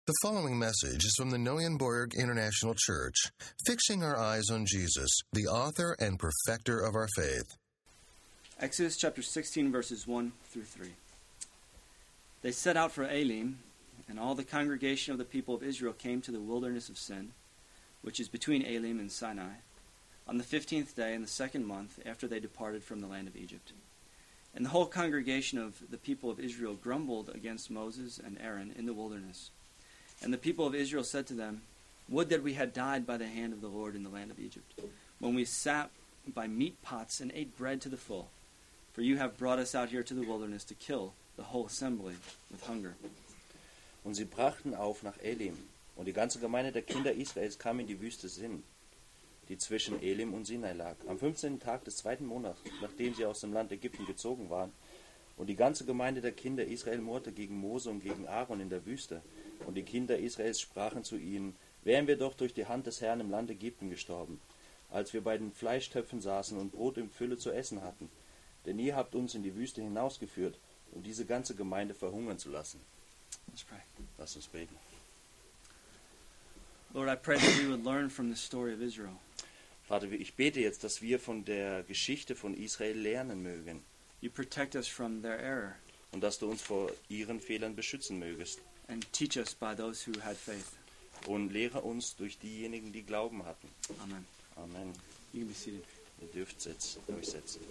The following message is from the Neuenborg International Church, fixing our eyes on Jesus, the author and perfecter of our faith. Exodus chapter 16, verses 1 through 3. They set out for Elim, and all the congregation of the people of Israel came to the wilderness of Sin, which is between Elim and Sinai, on the 15th day in the second month after they departed from the land of Egypt. And the whole congregation of the people of Israel grumbled against Moses and Aaron in the wilderness. And the people of Israel said to them, "Would that we had died by the hand of the Lord in the land of Egypt, when we sat by meat pots and ate bread to the full. For you have brought us out here to the wilderness to kill the whole assembly with hunger." Und sie brachten auf nach Elim, und die ganze Gemeinde der Kinder Israels kam in die Wüste Sin, die zwischen Elim und Sinai lag, am 15. Tag des 2. Monats, nachdem sie aus dem Land Ägypten gezogen waren. Und die ganze Gemeinde der Kinder Israel murrte gegen Mose und gegen Aaron in der Wüste. Und die Kinder Israels sprachen zu ihnen: "Wären wir doch durch die Hand des Herrn im Land Ägypten gestorben, als wir bei den Fleischtöpfen saßen und Brot in Fülle zu essen hatten. Denn ihr habt uns in die Wüste hinausgeführt, um diese ganze Gemeinde verhungern zu lassen." Let's pray. Lasst uns beten. Lord, I pray that we would learn from the story of Israel. Vater, ich bete jetzt, dass wir von der Geschichte von Israel lernen mögen You protect us from their error und dass du uns vor ihren Fehlern beschützen mögest. and teach us by those who had faith. Und lehre uns durch diejenigen, die Glauben hatten. Amen. Amen. You can be seated. Ihr dürft euch setzen.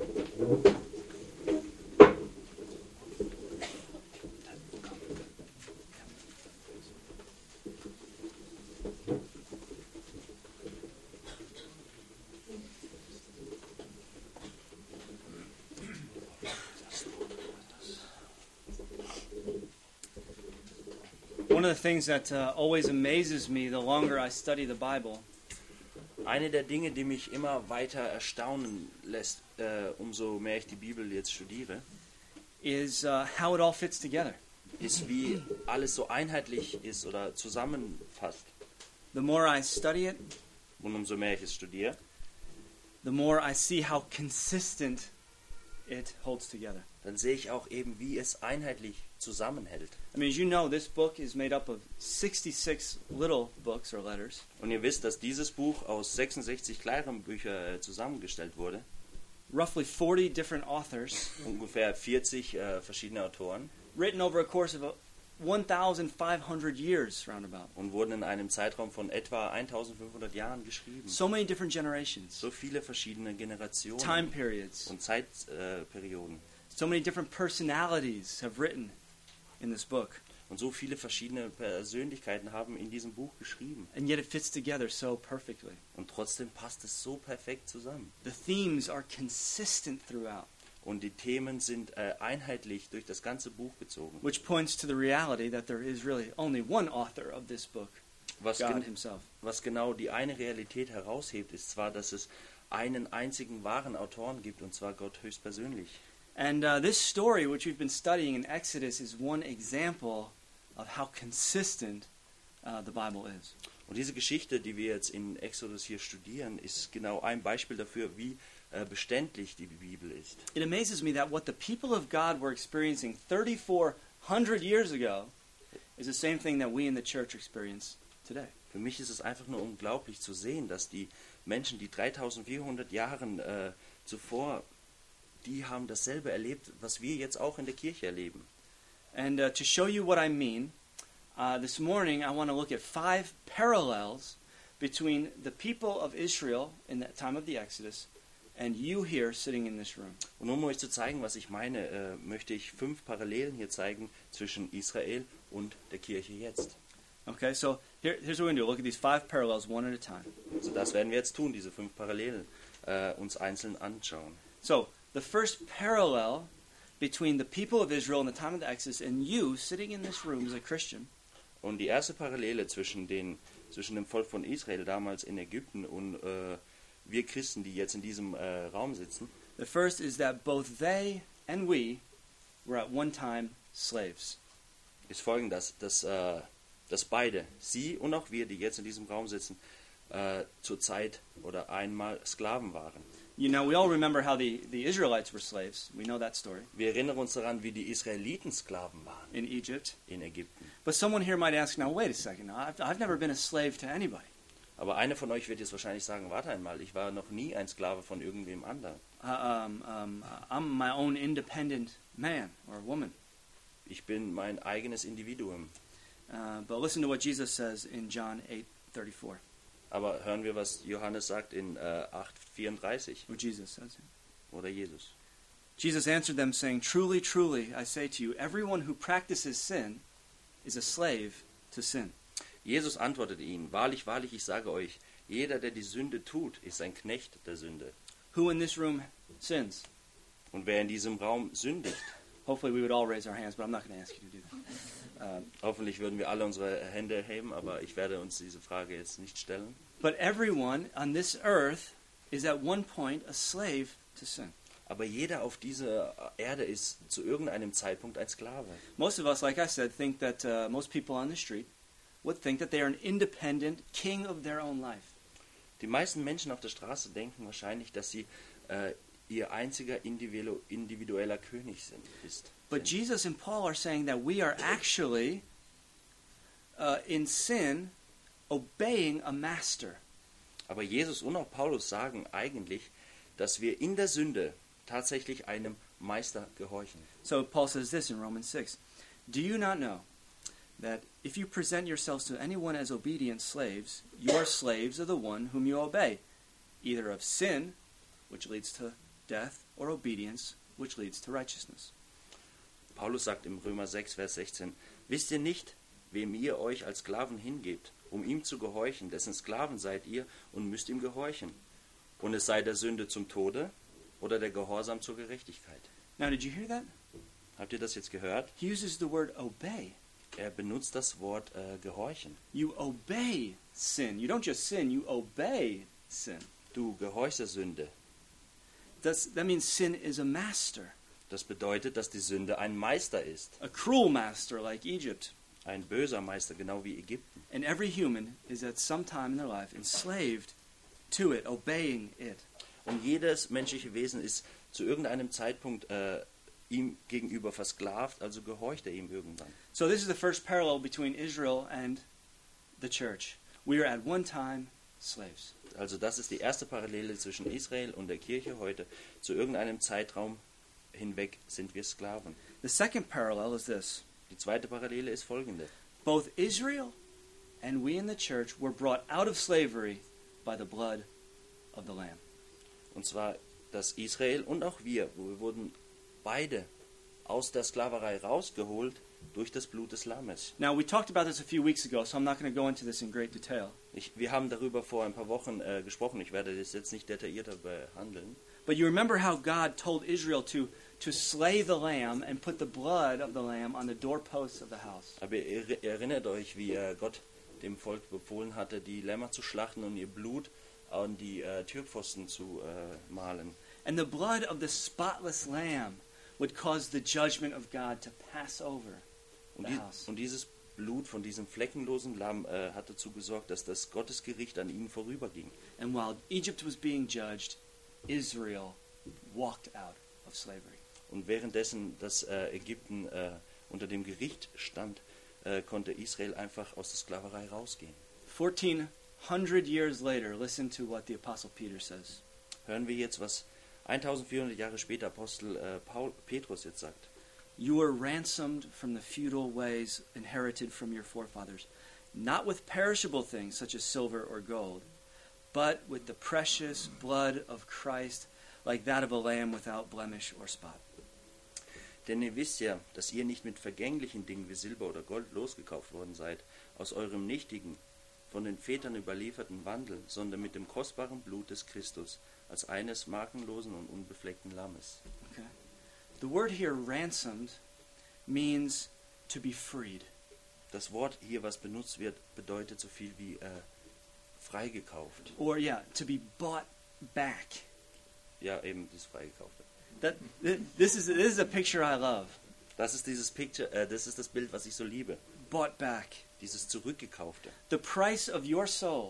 One of the things that always amazes me the longer I study the Bible Eine der Dinge, die mich immer weiter erstaunen lässt, umso mehr ich die Bibel jetzt studiere, is how it all fits together. ist, wie alles so einheitlich ist oder zusammenfasst. The more I study it, Und umso mehr ich es studiere, the more I see how consistent it holds together. dann sehe ich auch eben, wie es einheitlich zusammenhält. I mean, as you know, this book is made up of 66 little books or letters. Und ihr wisst, dass dieses Buch aus 66 kleineren Büchern zusammengestellt wurde. Roughly 40 different authors, Ungefähr 40 verschiedene Autoren. written over a course of 1,500 years, roundabout. Und wurden in einem Zeitraum von etwa 1500 Jahren geschrieben. So many different generations, So viele verschiedene Generationen time periods, und Zeitperioden. so many different personalities have written in this book. Und so viele verschiedene Persönlichkeiten haben in diesem Buch geschrieben. And yet it fits together so perfectly. Und trotzdem passt es so perfekt zusammen. The themes are consistent throughout, Und die Themen sind einheitlich durch das ganze Buch gezogen. which points to the reality that there is really only one author of this book, Was, God himself. was genau die eine Realität heraushebt, ist zwar, dass es einen einzigen wahren Autoren gibt, und zwar Gott höchstpersönlich. And this story, which we've been studying in Exodus, is one example of how consistent the Bible is. Und diese Geschichte, die wir jetzt in Exodus hier studieren, ist genau ein Beispiel dafür, wie beständig die Bibel ist. It amazes me that what the people of God were experiencing 3,400 years ago is the same thing that we in the church experience today. Für mich ist es einfach nur unglaublich zu sehen, dass die Menschen, die 3400 Jahre zuvor, die haben dasselbe erlebt, was wir jetzt auch in der Kirche erleben. And to show you what I mean, this morning I want to look at 5 parallels between the people of Israel in the time of the Exodus and you here sitting in this room. Und um euch zu zeigen, was ich meine, möchte ich 5 Parallelen hier zeigen zwischen Israel und der Kirche jetzt. Okay, so here's what we're going to do. Look at these 5 parallels one at a time. Also das werden wir jetzt tun, diese 5 Parallelen uns einzeln anschauen. So, the first parallel between the people of Israel in the time of the Exodus and you sitting in this room as a Christian Und die erste Parallele zwischen dem Volk von Israel damals in Ägypten und wir Christen, die jetzt in diesem Raum sitzen, the first is that both they and we were at one time slaves. ist folgendes, dass beide, sie und auch wir, die jetzt in diesem Raum sitzen, zur Zeit oder einmal Sklaven waren. You know, we all remember how the Israelites were slaves. We know that story Wir erinnern uns daran, wie die Israeliten Sklaven waren in Egypt. in Ägypten. But someone here might ask, now wait a second. Now, I've never been a slave to anybody. Aber einer von euch wird jetzt wahrscheinlich sagen, warte einmal, ich war noch nie ein Sklave von irgendwem anderen. I'm my own independent man or woman. Ich bin mein eigenes Individuum. But listen to what Jesus says in John 8:34. Aber hören wir, was Johannes sagt in 8,34 What Jesus says. oder Jesus. Jesus answered them, saying, "Truly, truly, I say to you, everyone who practices sin is a slave to sin." Jesus antwortete ihnen, wahrlich, wahrlich, ich sage euch, jeder, der die Sünde tut, ist ein Knecht der Sünde. Who in this room sins? Und wer in diesem Raum sündigt, Hopefully we would all raise our hands, but I'm not going to ask you to do that. hoffentlich würden wir alle unsere Hände heben, aber ich werde uns diese Frage jetzt nicht stellen. But everyone on this earth is at one point a slave to sin. Aber jeder auf dieser Erde ist zu irgendeinem Zeitpunkt ein Sklave. Most of us, like I said, think that most people on the street would think that they are an independent king of their own life. Die meisten Menschen auf der Straße denken wahrscheinlich, dass sie ihr einziger individueller König ist. But Jesus and Paul are saying that we are actually in sin obeying a master. Aber Jesus und auch Paulus sagen eigentlich, dass wir in der Sünde tatsächlich einem Meister gehorchen. So Paul says this in Romans 6. Do you not know that if you present yourselves to anyone as obedient slaves, you are slaves of the one whom you obey, either of sin, which leads to death, or obedience, which leads to righteousness. Paulus sagt im Römer 6, Vers 16, wisst ihr nicht, wem ihr euch als Sklaven hingebt, um ihm zu gehorchen, dessen Sklaven seid ihr und müsst ihm gehorchen. Und es sei der Sünde zum Tode oder der Gehorsam zur Gerechtigkeit. Now, did you hear that? Habt ihr das jetzt gehört? He uses the word obey. Er benutzt das Wort gehorchen. You obey sin. You don't just sin, you obey sin. Du gehorchst der Sünde. That means sin is a master, Das bedeutet, dass die Sünde ein Meister ist. a cruel master like Egypt. Ein böser Meister, genau wie Ägypten. And every human is at some time in their life enslaved to it, obeying it. Und jedes menschliche Wesen ist zu irgendeinem Zeitpunkt ihm gegenüber versklavt, also gehorcht er ihm irgendwann. So this is the first parallel between Israel and the church. We are at one time slaves. Also das ist die erste Parallele zwischen Israel und der Kirche heute. Zu irgendeinem Zeitraum hinweg sind wir Sklaven. The second parallel is this. Die zweite Parallele ist folgende. Both Israel and we in the church were brought out of slavery by the blood of the Lamb. Und zwar, dass Israel und auch wir wurden beide aus der Sklaverei rausgeholt durch das Blut des Lammes. Now, we talked about this a few weeks ago, so I'm not going to go into this in great detail. Wir haben darüber vor ein paar Wochen gesprochen. Ich werde das jetzt nicht detaillierter behandeln. But you remember how God told Israel to slay the lamb and put the blood of the lamb on the doorposts of the house. Aber ihr erinnert euch, wie Gott dem Volk befohlen hatte, die Lämmer zu schlachten und ihr Blut an die Türpfosten zu malen. And the blood of the spotless lamb would cause the judgment of God to pass over the house. Und dieses Blut von diesem fleckenlosen Lamm hat dazu gesorgt, dass das Gottesgericht an ihnen vorüberging. And while Egypt was being judged, Israel walked out of slavery. Und währenddessen das Ägypten unter dem Gericht stand, konnte Israel einfach aus der Sklaverei rausgehen. 1400 years later, listen to what the Apostle Peter says. Hören wir jetzt, was 1400 Jahre später Apostel Petrus jetzt sagt. You were ransomed from the feudal ways inherited from your forefathers, not with perishable things such as silver or gold, but with the precious blood of Christ, like that of a lamb without blemish or spot. Denn ihr wisst ja, dass ihr nicht mit vergänglichen Dingen wie Silber oder Gold losgekauft worden seid, aus eurem nichtigen, von den Vätern überlieferten Wandel, sondern mit dem kostbaren Blut des Christus, als eines makellosen und unbefleckten Lammes. Okay. The word here, ransomed, means to be freed. Das Wort hier, was benutzt wird, bedeutet so viel wie freigekauft. Or, to be bought back. Ja, eben das Freigekaufte. This is a picture I love. Das ist dieses Picture, das ist das Bild, was ich so liebe. Bought back. Dieses Zurückgekaufte. The price of your soul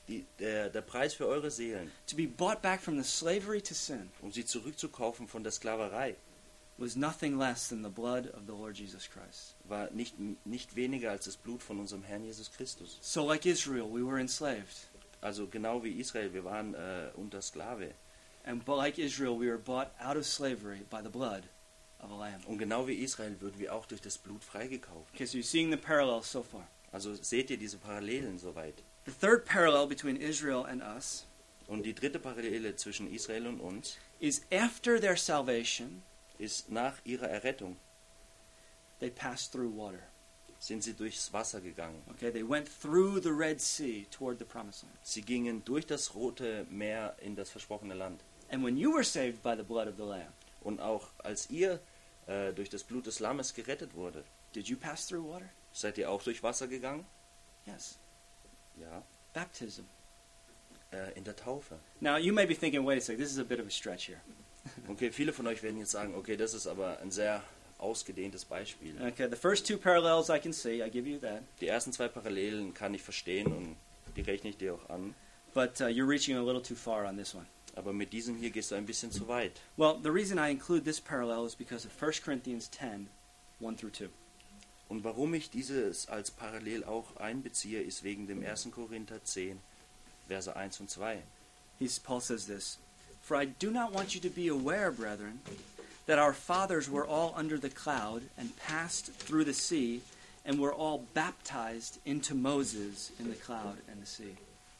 Der Preis für eure Seelen, to be bought back from the slavery to sin, sie zurückzukaufen von der Sklaverei, was nothing less than the blood of the Lord Jesus Christ. war nicht weniger als das Blut von unserem Herrn Jesus Christus. So like Israel, we were enslaved. Also genau wie Israel, wir waren unter Sklave. And like Israel, we were bought out of slavery by the blood of a lamb. Und genau wie Israel würden wir auch durch das Blut freigekauft. Okay, so you're seeing the parallels so far. Also seht ihr diese Parallelen soweit. The third parallel between Israel and us Und die dritte Parallele zwischen Israel und uns is after their salvation, ist, nach ihrer Errettung they passed through water. sind sie durchs Wasser gegangen. Okay, they went through the Red Sea toward the Promised Land. Sie gingen durch das Rote Meer in das versprochene Land. And when you were saved by the blood of the Lamb, Und auch als ihr durch das Blut des Lammes gerettet wurde, did you pass through water? seid ihr auch durch Wasser gegangen? Yes. Ja. Baptism. In der Taufe. Now, you may be thinking, wait a second, this is a bit of a stretch here. Okay, viele von euch werden jetzt sagen, okay, das ist aber ein sehr ausgedehntes Beispiel. Okay, the first two parallels I can see, I give you that. Die ersten zwei Parallelen kann ich verstehen und die rechne ich dir auch an. But you're reaching a little too far on this one. Aber mit diesem hier gehst du ein bisschen zu weit. Well, the reason I include this parallel is because of 1 Corinthians 10, 1 through 2. Und warum ich dieses als parallel auch einbeziehe, ist wegen dem 1. Korinther 10, Verse 1 und 2. Paul says this, "For I do not want you to be aware, brethren, that our fathers were all under the cloud and passed through the sea, and were all baptized into Moses in the cloud and the sea."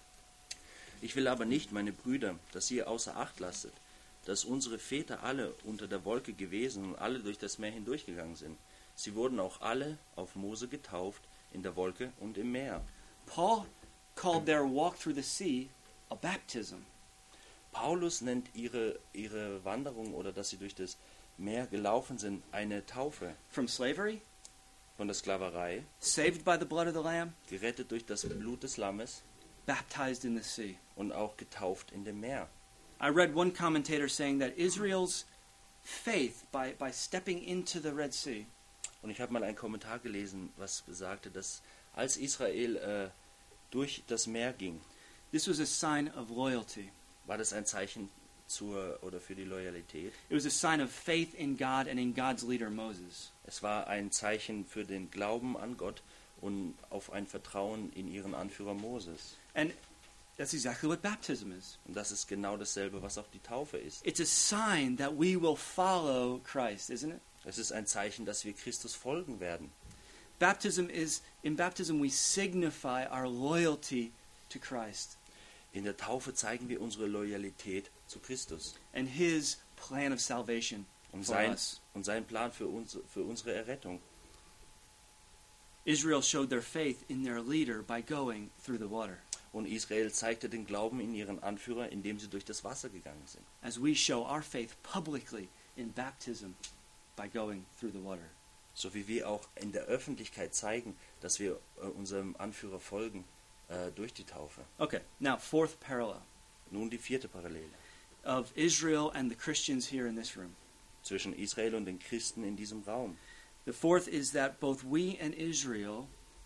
Ich will aber nicht, meine Brüder, dass ihr außer Acht lasset, dass unsere Väter alle unter der Wolke gewesen und alle durch das Meer hindurchgegangen sind. Sie wurden auch alle auf Mose getauft, in der Wolke und im Meer. Paul called their walk through the sea a baptism. Paulus nennt ihre Wanderung oder dass sie durch das Meer gelaufen sind, eine Taufe. From slavery, Von der Sklaverei, saved by the blood of the Lamb, gerettet durch das Blut des Lammes baptized in the sea. und auch getauft in dem Meer. I read one commentator saying that Israel's faith by stepping into the Red Sea Und ich habe mal einen Kommentar gelesen, was besagte, dass als Israel durch das Meer ging, this was a sign of loyalty. war das ein Zeichen für die Loyalität. It was a sign of faith in God and in God's leader Moses. Es war ein Zeichen für den Glauben an Gott und auf ein Vertrauen in ihren Anführer Moses. And that's exactly what baptism is. Und das ist genau dasselbe, was auch die Taufe ist. It's a sign that we will follow Christ, isn't it? Es ist ein Zeichen, dass wir Christus folgen werden. In baptism we signify our loyalty to Christ In der Taufe zeigen wir unsere Loyalität zu Christus and his plan of salvation und for us. sein Plan für unsere Errettung. Israel showed their faith in their leader by going through the water, Und Israel zeigte den Glauben in ihren Anführer, indem sie durch das Wasser gegangen sind. as we show our faith publicly in baptism by going through the water. So wie wir auch in der Öffentlichkeit zeigen, dass wir unserem Anführer folgen durch die Taufe. Okay, now fourth parallel Nun die vierte Parallele of Israel and the Christians here in this room. zwischen Israel und den Christen in diesem Raum. The fourth is that both we and Israel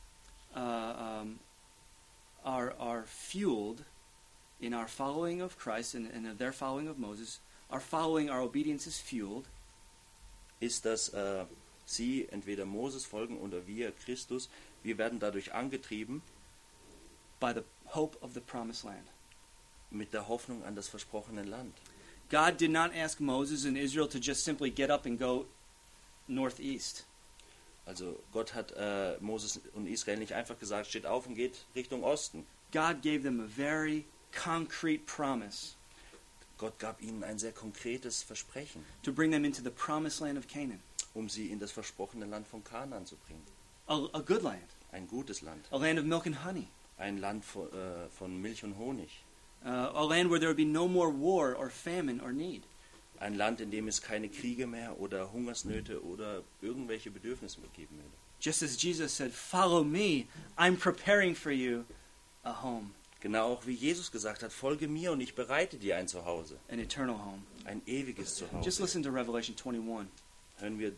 are fueled in our following of Christ and their following of Moses. Our obedience is fueled Ist, dass sie entweder Moses folgen oder wir Christus, wir werden dadurch angetrieben by the hope of the promised land. mit der Hoffnung an das versprochene Land. God did not ask Moses and Israel to just simply get up and go northeast. Also Gott hat Moses und Israel nicht einfach gesagt, steht auf und geht Richtung Osten. God gave them a very concrete promise Gott gab ihnen ein sehr konkretes Versprechen, to bring them into the promised land of Canaan, sie in das versprochene Land von Kanaan zu bringen. a good land, Ein gutes Land. a land of milk and honey, Ein Land von Milch und Honig. a land where there would be no more war or famine or need. Ein Land, in dem es keine Kriege mehr oder Hungersnöte oder irgendwelche Bedürfnisse mehr geben würde. Just as Jesus said, "Follow me, I'm preparing for you a home, Genau auch wie Jesus gesagt hat, folge mir und ich bereite dir ein Zuhause. an eternal home." Ein ewiges Just Zuhause. listen to Revelation 21. Hören wir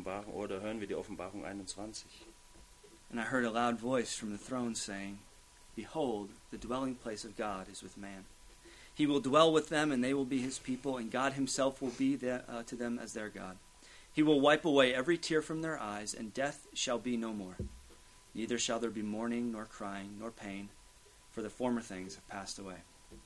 die Offenbarung 21. And I heard a loud voice from the throne saying, Behold, the dwelling place of God is with man. He will dwell with them, and they will be his people, and God himself will be to them as their God. He will wipe away every tear from their eyes, and death shall be no more. Neither shall there be mourning, nor crying, nor pain, for the former things have passed away.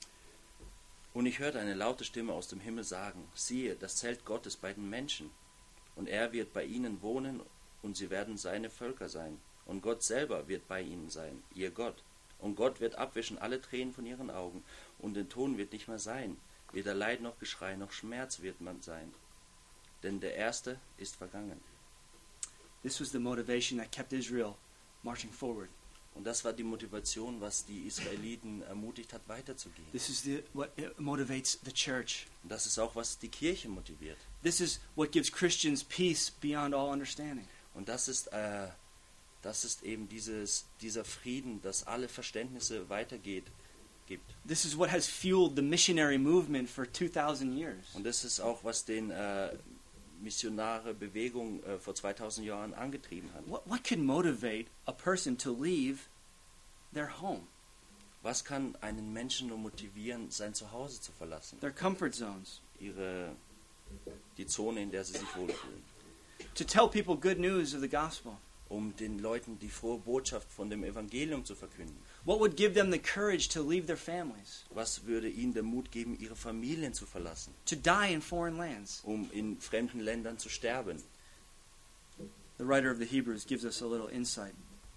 Und ich hörte eine laute Stimme aus dem Himmel sagen, siehe, das Zelt Gottes bei den Menschen, und er wird bei ihnen wohnen, und sie werden seine Völker sein. Und Gott selber wird bei ihnen sein, ihr Gott. Und Gott wird abwischen alle Tränen von ihren Augen, und den Ton wird nicht mehr sein. Weder Leid noch Geschrei noch Schmerz wird man sein. Denn der Erste ist vergangen. This was the motivation that kept Israel marching forward. Und das war die Motivation, was die Israeliten ermutigt hat, weiterzugehen. This is what motivates the church. Und das ist auch, was die Kirche motiviert. This is what gives Christians peace beyond all understanding. Und das ist eben dieser Frieden, das alle Verständnisse weitergeht, gibt. This is what has fueled the missionary movement for 2000 years. Und das ist auch, was den missionare Bewegung vor 2000 Jahren angetrieben hat. What could motivate a person to leave their home, Was kann einen Menschen nur motivieren, sein Zuhause zu verlassen? their comfort zones, Die Zone, in der sie sich wohlfühlen. to tell people good news of the gospel? Um den Leuten die frohe Botschaft von dem Evangelium zu verkünden. What would give them the courage to leave their families, Was würde ihnen den Mut geben, ihre Familien zu verlassen, to die in foreign lands? um in fremden Ländern zu sterben? The writer of the Hebrews gives us a little insight.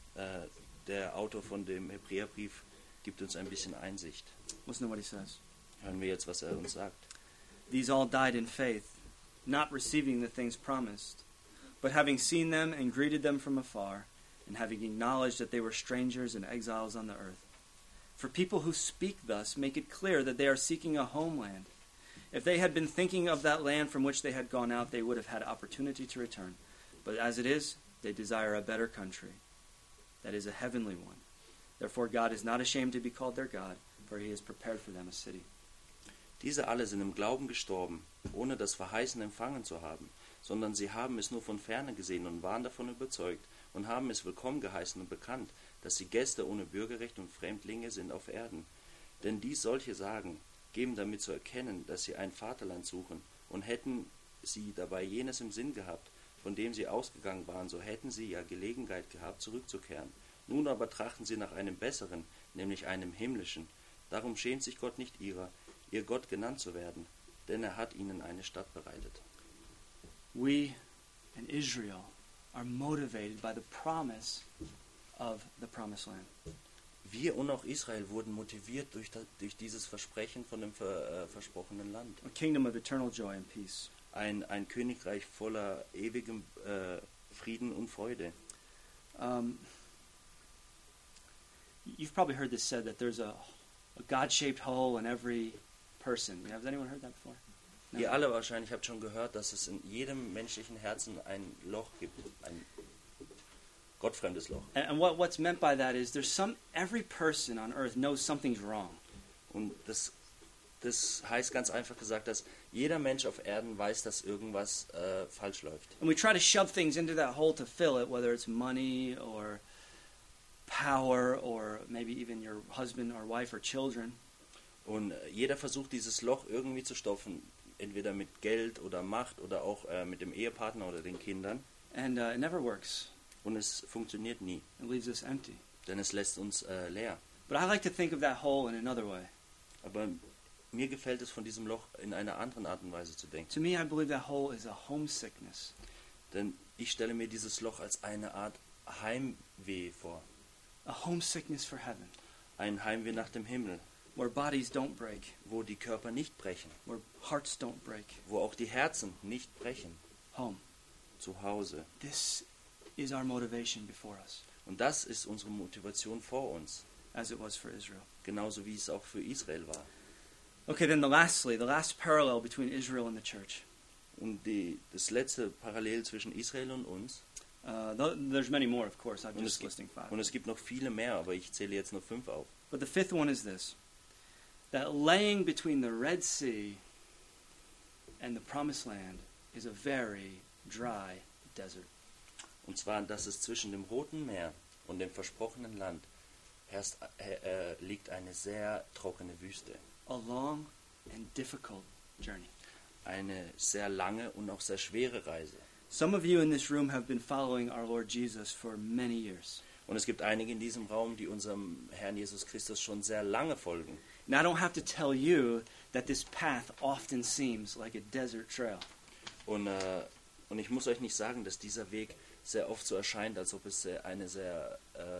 Der Autor von dem Hebräerbrief gibt uns ein bisschen Einsicht. Listen to what he says. Hören wir jetzt, was er uns sagt. These all died in faith, not receiving the things promised, but having seen them and greeted them from afar, and having acknowledged that they were strangers and exiles on the earth. For people who speak thus make it clear that they are seeking a homeland. If they had been thinking of that land from which they had gone out, they would have had opportunity to return. But as it is, they desire a better country, that is a heavenly one. Therefore God is not ashamed to be called their God, for he has prepared for them a city. Diese alle sind im Glauben gestorben, ohne das Verheißen empfangen zu haben, sondern sie haben es nur von ferne gesehen und waren davon überzeugt und haben es willkommen geheißen und bekannt, dass sie Gäste ohne Bürgerrecht und Fremdlinge sind auf Erden. Denn dies solche sagen, geben damit zu erkennen, dass sie ein Vaterland suchen, und hätten sie dabei jenes im Sinn gehabt, von dem sie ausgegangen waren, so hätten sie ja Gelegenheit gehabt, zurückzukehren. Nun aber trachten sie nach einem besseren, nämlich einem himmlischen. Darum schämt sich Gott nicht ihrer, ihr Gott genannt zu werden, denn er hat ihnen eine Stadt bereitet. We and Israel are motivated by the promise of the promised land. Wir und auch Israel wurden motiviert durch dieses Versprechen von dem versprochenen Land. A kingdom of eternal joy and peace. Ein Königreich voller ewigem Frieden und Freude. You've probably heard this said that there's a God-shaped hole in every person. Has anyone heard that before? No. Ihr alle wahrscheinlich habt schon gehört, dass es in jedem menschlichen Herzen ein Loch gibt, ein gottfremdes Loch. And what's meant by that is every person on earth knows something's wrong. Und das heißt ganz einfach gesagt, dass jeder Mensch auf Erden weiß, dass irgendwas falsch läuft. And we try to shove things into that hole to fill it, whether it's money or power or maybe even your husband or wife or children. Und jeder versucht, dieses Loch irgendwie zu stopfen, entweder mit Geld oder Macht oder auch mit dem Ehepartner oder den Kindern. And it never works. Und es funktioniert nie, It leaves us empty. denn es lässt uns leer. But I like to think of that hole in another way. Aber mir gefällt es, von diesem Loch in einer anderen Art und Weise zu denken. To me, I believe that hole is a homesickness. Denn ich stelle mir dieses Loch als eine Art Heimweh vor. A homesickness for heaven, Ein Heimweh nach dem Himmel, where bodies don't break, wo die Körper nicht brechen, where hearts don't break. wo auch die Herzen nicht brechen. Home. Zu Hause. This is our motivation before us, Und das ist unsere Motivation vor uns, as it was for Israel. genauso wie es auch für Israel war. Okay, then the last parallel between Israel and the church. Und das letzte Parallel zwischen Israel und uns, There's many more, of course. I'm und just listing 5. es gibt noch viele mehr, aber ich zähle jetzt nur 5 auf. But the fifth one is this: that laying between the Red Sea and the Promised Land is a very dry desert. Und zwar, dass es zwischen dem Roten Meer und dem versprochenen Land liegt eine sehr trockene Wüste. A long and difficult journey. Eine sehr lange und auch sehr schwere Reise. Some of you in this room have been following our Lord Jesus for many years. Und es gibt einige in diesem Raum, die unserem Herrn Jesus Christus schon sehr lange folgen. And I don't have to tell you that this path often seems like a desert trail. Und ich muss euch nicht sagen, dass dieser Weg sehr oft so erscheint, als ob es eine sehr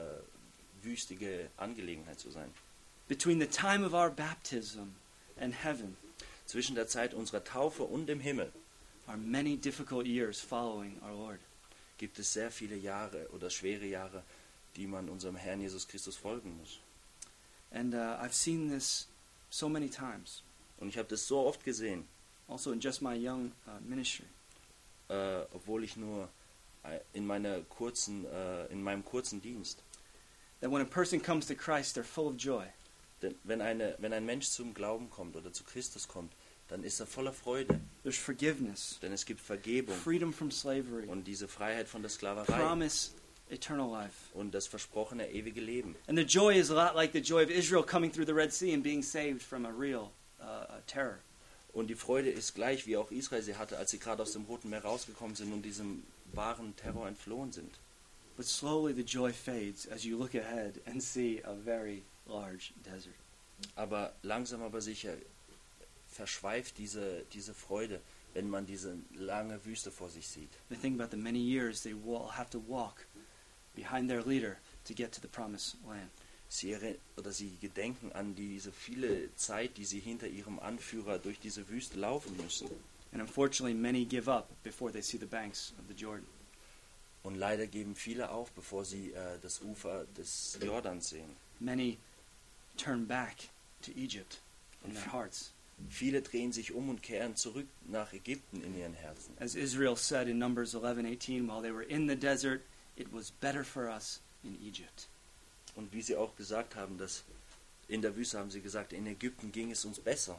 wüstige Angelegenheit zu sein. Between the time of our baptism and heaven Zwischen der Zeit unserer Taufe und dem Himmel are many difficult years following our Lord. gibt es sehr viele Jahre oder schwere Jahre, die man unserem Herrn Jesus Christus folgen muss. And I've seen this so many times, Und ich habe das so oft gesehen, also in just my young ministry. obwohl ich nur in meinem kurzen Dienst. That when a person comes to Christ, they're full of joy. Denn wenn ein Mensch zum Glauben kommt oder zu Christus kommt, dann ist er voller Freude, There's forgiveness, denn es gibt Vergebung freedom from slavery, und diese Freiheit von der Sklaverei promise eternal life. und das versprochene ewige Leben. And the joy is a lot like the joy of Israel coming through the Red Sea and being saved from a real terror. Und die Freude ist gleich, wie auch Israel sie hatte, als sie gerade aus dem Roten Meer rausgekommen sind und diesem wahren Terror entflohen sind. But slowly the joy fades as you look ahead and see a very large desert. Aber langsam aber sicher verschweift diese Freude, wenn man diese lange Wüste vor sich sieht. They think about the many years they will have to walk behind their leader to get to the promised land. Sie gedenken an diese viele Zeit, die sie hinter ihrem Anführer durch diese Wüste laufen müssen. And unfortunately, many give up before they see the banks of the Jordan. Und leider geben viele auf, bevor sie das Ufer des Jordans sehen. Many turn back to Egypt in their hearts. Viele drehen sich um und kehren zurück nach Ägypten in ihren Herzen. As Israel said in Numbers 11:18, while they were in the desert, it was better for us in Egypt. Und wie sie auch gesagt haben, dass in der Wüste haben sie gesagt, in Ägypten ging es uns besser.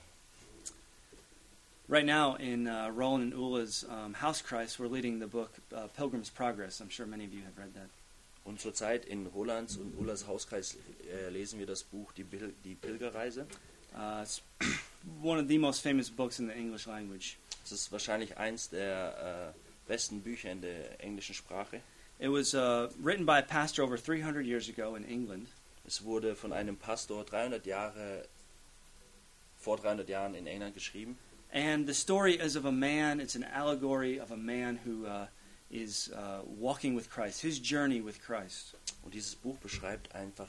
Right now in Roland and Ulla's Hauskreis, we're leading the book Pilgrim's Progress. I'm sure many of you have read that. Und zurzeit in Rolands und Ullas Hauskreis lesen wir das Buch Die Pilgerreise. It's one of the most famous books in the English language. Es ist wahrscheinlich eins der besten Bücher in der englischen Sprache. It was written by a pastor over 300 years ago in England. Es wurde von einem Pastor vor 300 Jahren in England geschrieben. And the story is of a man, it's an allegory of a man who is walking with Christ, his journey with Christ. Und dieses Buch beschreibt einfach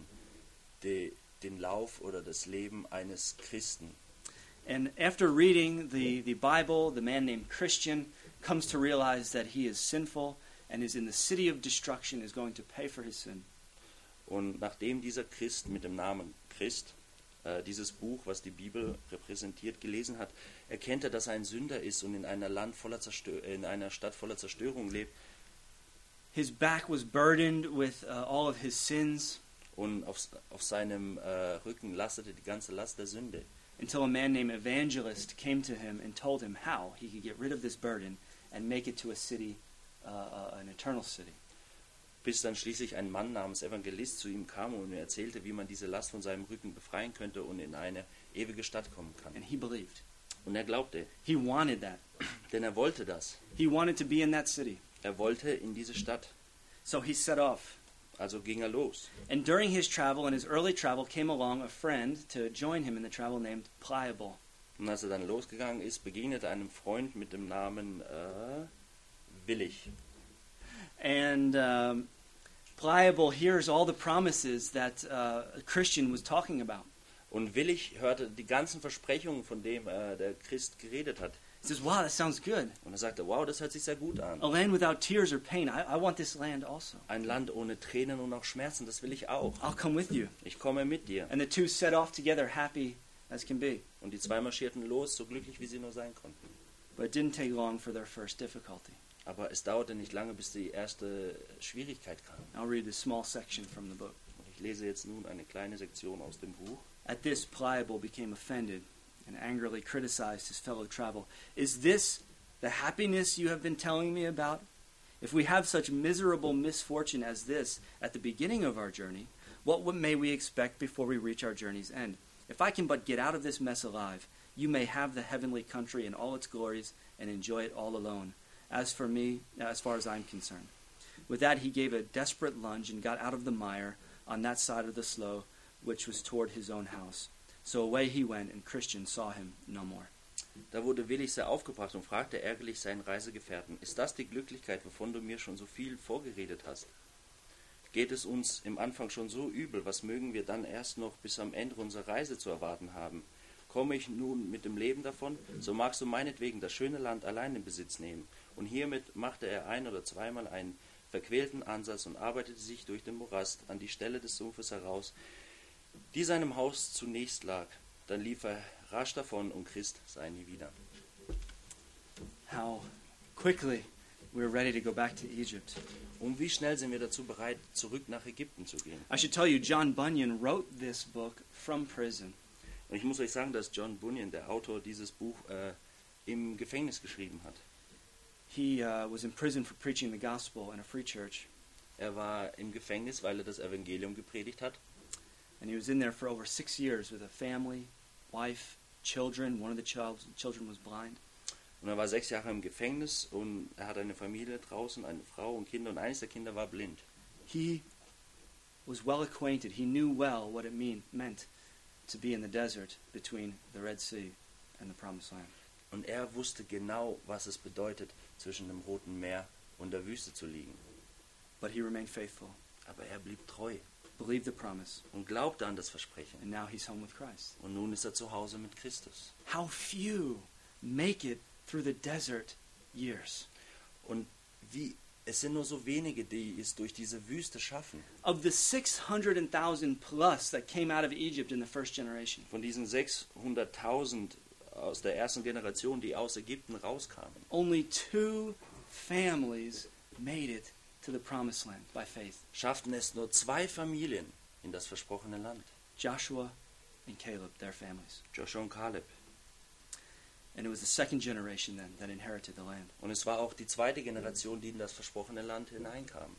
den Lauf oder das Leben eines Christen. And after reading the Bible, the man named Christian comes to realize that he is sinful and is in the city of destruction, is going to pay for his sin. Und nachdem dieser Christ mit dem Namen Christ dieses Buch, was die Bibel repräsentiert, gelesen hat, erkennt er, dass er ein Sünder ist und in einer Stadt voller Zerstörung lebt. His back was burdened with all of his sins. Und auf seinem Rücken lastete die ganze Last der Sünde. Until a man named Evangelist came to him and told him how he could get rid of this burden and make it to a city, an eternal city. Bis dann schließlich ein Mann namens Evangelist zu ihm kam und er erzählte, wie man diese Last von seinem Rücken befreien könnte und in eine ewige Stadt kommen kann. And he believed. Und er glaubte. He wanted that. Denn er wollte das. He wanted to be in that city. Er wollte in diese Stadt. So he set off. Also ging er los. And during his travel, in his early travel, came along a friend to join him in the travel named Pliable. Und als er dann losgegangen ist, begegnete einem Freund mit dem Namen Willig. And Pliable hears all the promises that Christian was talking about. Und Willig hörte die ganzen Versprechungen, von dem der Christ geredet hat. He says, wow, that sounds good. Und er sagte, wow, das hört sich sehr gut an. A land without tears or pain. I want this land also. Ein Land ohne Tränen und auch Schmerzen, das will ich auch. I'll come with you. Ich komme mit dir. And the two set off together, happy as can be. Und die zwei marschierten los, so glücklich wie sie nur sein konnten. But it didn't take long for their first difficulty. Aber es dauerte nicht lange, bis die erste Schwierigkeit kam. I'll read a small section from the book. Und ich lese jetzt nun eine kleine Sektion aus dem Buch. At this, Pliable became offended and angrily criticized his fellow traveler. Is this the happiness you have been telling me about? If we have such miserable misfortune as this at the beginning of our journey, What may we expect before we reach our journey's end? If I can but get out of this mess alive, you may have the heavenly country in all its glories and enjoy it all alone. As for me, as far as I'm concerned." With that, he gave a desperate lunge and got out of the mire on that side of the slough, which was toward his own house. So away he went, and Christian saw him no more. Da wurde Willi sehr aufgebracht und fragte ärgerlich seinen Reisegefährten: "Ist das die Glücklichkeit, wovon du mir schon so viel vorgeredet hast? Geht es uns im Anfang schon so übel, was mögen wir dann erst noch bis am Ende unserer Reise zu erwarten haben? Komme ich nun mit dem Leben davon, so magst du meinetwegen das schöne Land allein in Besitz nehmen." Und hiermit machte er ein- oder zweimal einen verquälten Ansatz und arbeitete sich durch den Morast an die Stelle des Sumpfes heraus, die seinem Haus zunächst lag. Dann lief er rasch davon und Christ sah ihn nie wieder. How quickly we're ready to go back to Egypt. Und wie schnell sind wir dazu bereit, zurück nach Ägypten zu gehen? I should tell you, John Bunyan wrote this book from prison. Und ich muss euch sagen, dass John Bunyan, der Autor dieses Buch, im Gefängnis geschrieben hat. He was in prison for preaching the gospel in a free church, Er war im Gefängnis, weil er das Evangelium gepredigt hat. and he was in there for over 6 years with a family, wife, children. One of the children was blind. Und er war 6 Jahre im Gefängnis und er hatte eine Familie draußen, eine Frau und Kinder, und eines der Kinder war blind. He was well acquainted. He knew well what it meant to be in the desert between the Red Sea and the Promised Land. Und er wusste genau, was es bedeutet, zwischen dem Roten Meer und der Wüste zu liegen. But he remained faithful, Aber er blieb treu believed the promise, und glaubte an das Versprechen. and now he's home with Christ. Und nun ist er zu Hause mit Christus. How few make it through the desert years. Und es sind nur so wenige, die es durch diese Wüste schaffen. Of the 600,000 plus that came out of Egypt in the first generation, Von diesen 600.000 aus der ersten Generation, die aus Ägypten rauskamen, only 2 families made it to the Promised Land by faith. schafften es nur 2 Familien in das versprochene Land. Joshua and Caleb, their families. Joshua und Kaleb. And it was the second generation then that inherited the land. Und es war auch die zweite Generation, die in das versprochene Land hineinkam.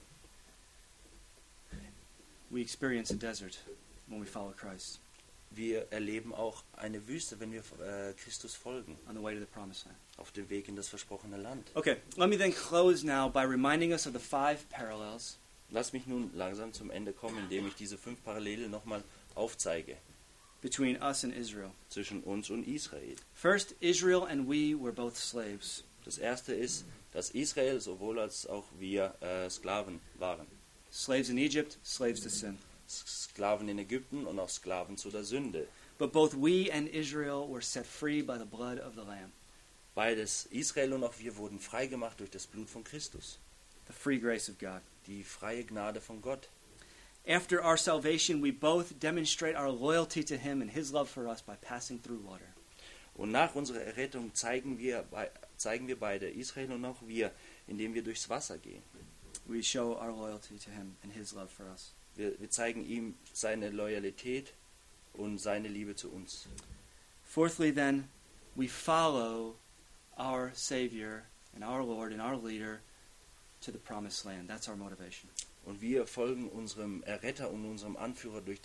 We experience a desert when we follow Christ Wir erleben auch eine Wüste, wenn wir Christus folgen, on the way to the Promised Land. auf dem Weg in das versprochene Land. Okay, let me then close now by reminding us of the 5 parallels Lass mich nun langsam zum Ende kommen, indem ich diese 5 Parallelen nochmal aufzeige between us and Israel. zwischen uns und Israel. First, Israel and we were both slaves. Das erste ist, dass Israel sowohl als auch wir Sklaven waren. Slaves in Egypt, slaves to sin. Sklaven in Ägypten und auch Sklaven zu der Sünde. But both we and Israel were set free by the blood of the Lamb, Beides, Israel und auch wir, wurden freigemacht durch das Blut von Christus. the free grace of God. Die freie Gnade von Gott. After our salvation, we both demonstrate our loyalty to Him and His love for us by passing through water. Und nach unserer Errettung zeigen wir beide, Israel und auch wir, indem wir durchs Wasser gehen. We show our loyalty to Him and His love for us. Wir zeigen ihm seine Loyalität und seine Liebe zu uns. Fourthly, then, we follow our Savior and our Lord and our leader to the Promised Land. That's our motivation. Und wir folgen unserem Erretter und unserem Anführer durch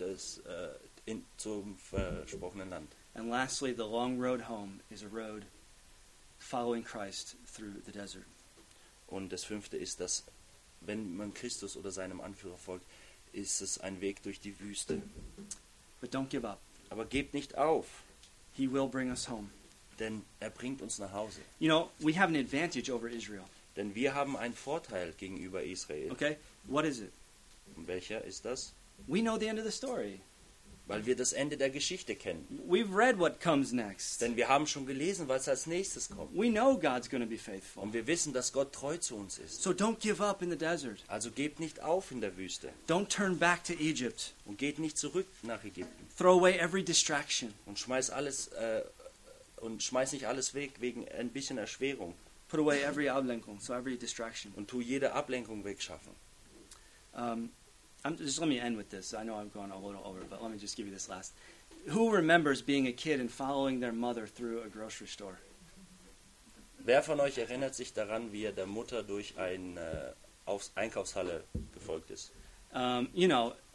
zum versprochenen Land. And lastly, the long road home is a road following Christ through the desert. Und das 5. ist, dass wenn man Christus oder seinem Anführer folgt, ist es ein Weg durch die Wüste. But don't give up. Aber gebt nicht auf, He will bring us home. denn er bringt uns nach Hause. You know, we have an advantage over Israel. Denn wir haben einen Vorteil gegenüber Israel. Okay? What is it? Und welcher ist das? We know the end of the story. Weil wir das Ende der Geschichte kennen. We've read what comes next. Denn wir haben schon gelesen, was als nächstes kommt. We know God's going to be faithful. Und wir wissen, dass Gott treu zu uns ist. So don't give up in the desert. Also gebt nicht auf in der Wüste. Don't turn back to Egypt. Und geht nicht zurück nach Ägypten. Throw away every distraction. Und schmeiß nicht alles weg wegen ein bisschen Erschwerung. Put away every Ablenkung, so every distraction. Und tu jede Ablenkung wegschaffen. Just let me end with this. I know I'm going a little over, but let me just give you this last. Who remembers being a kid and following their mother through a grocery store? Wer von euch erinnert sich daran, wie er der Mutter durch eine Einkaufshalle gefolgt ist? You know,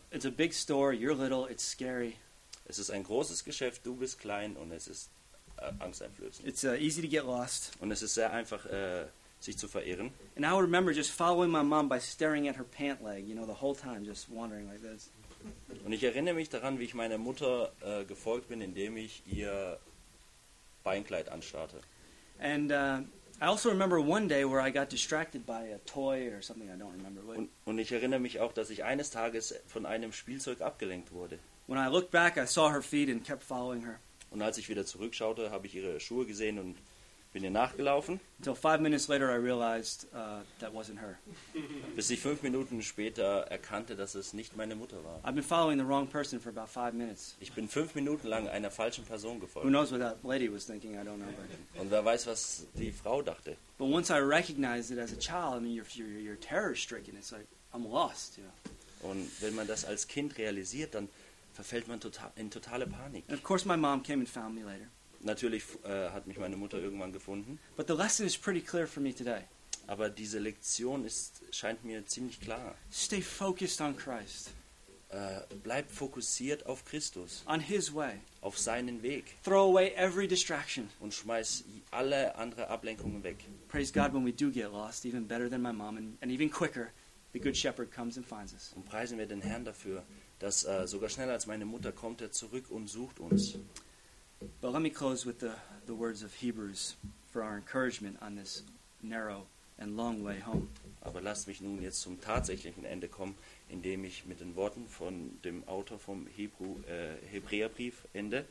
it's a big store, you're little, it's scary. Es ist ein großes Geschäft, du bist klein und es ist angsteinflößend. It's easy to get lost. Und es ist sehr einfach, sich zu verirren. And I would remember just following my mom by staring at her pant leg, you know, the whole time, just wandering like this. Und ich erinnere mich daran, wie ich meiner Mutter gefolgt bin, indem ich ihr Beinkleid anstarrte. And I also remember one day where I got distracted by a toy or something, I don't remember. Und ich erinnere mich auch, dass ich eines Tages von einem Spielzeug abgelenkt wurde. When I looked back, I saw her feet and kept following her. Und als ich wieder zurückschaute, habe ich ihre Schuhe gesehen und bin ihr nachgelaufen. Until 5 minutes later, I realized that wasn't her. Bis ich 5 Minuten später erkannte, dass es nicht meine Mutter war. I've been following the wrong person for about 5 minutes. Ich bin 5 Minuten lang einer falschen Person Who gefolgt. knows what that lady was thinking? I don't know. Und wer weiß, was die Frau dachte. But once I recognized it as a child, I mean, you're terror-stricken. It's like, I'm lost, you know. Und wenn man das als Kind realisiert, dann verfällt man in totale Panik. And of course, my mom came and found me later. Natürlich hat mich meine Mutter irgendwann gefunden, But the lesson is pretty clear for me today. aber diese Lektion scheint mir ziemlich klar. Stay focused on Christ, Bleib fokussiert auf Christus, on His way. auf seinen Weg Throw away every distraction. und schmeiß alle andere Ablenkungen weg. Praise God when we do get lost, even better than my mom, and even quicker, the Good Shepherd comes and finds us. Und preisen wir den Herrn dafür, dass sogar schneller als meine Mutter kommt er zurück und sucht uns. But let me close with the words of Hebrews for our encouragement on this narrow and long way home. Aber lasst mich nun jetzt zum tatsächlichen Ende kommen, indem ich mit den Worten von dem Autor vom Hebräerbrief ende.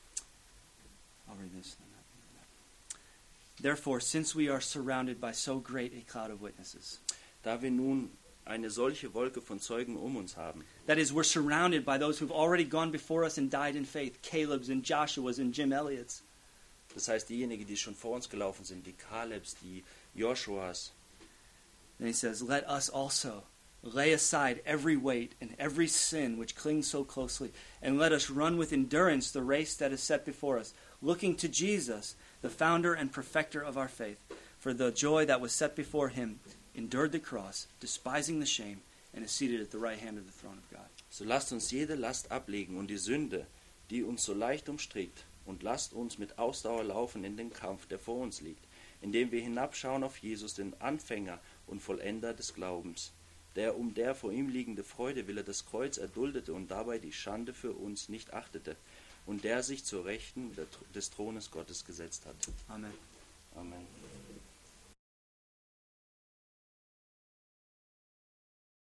I'll read this. Therefore, since we are surrounded by so great a cloud of witnesses, Da wir nun eine solche Wolke von Zeugen um uns haben, that is, we're surrounded by those who've already gone before us and died in faith, Caleb's and Joshua's and Jim Elliott's. das heißt diejenigen, die schon vor uns gelaufen sind, die Kalebs, die Joshuas. Then he says, let us also lay aside every weight and every sin which clings so closely, and let us run with endurance the race that is set before us, looking to Jesus, the founder and perfecter of our faith, for the joy that was set before him endured the cross, despising the shame, and is seated at the right hand of the throne of God. So lasst uns jede Last ablegen und die Sünde, die uns so leicht umstrickt, und lasst uns mit Ausdauer laufen in den Kampf, der vor uns liegt, indem wir hinabschauen auf Jesus, den Anfänger und Vollender des Glaubens, der um der vor ihm liegende Freude willen das Kreuz erduldete und dabei die Schande für uns nicht achtete, und der sich zur Rechten des Thrones Gottes gesetzt hat. Amen. Amen.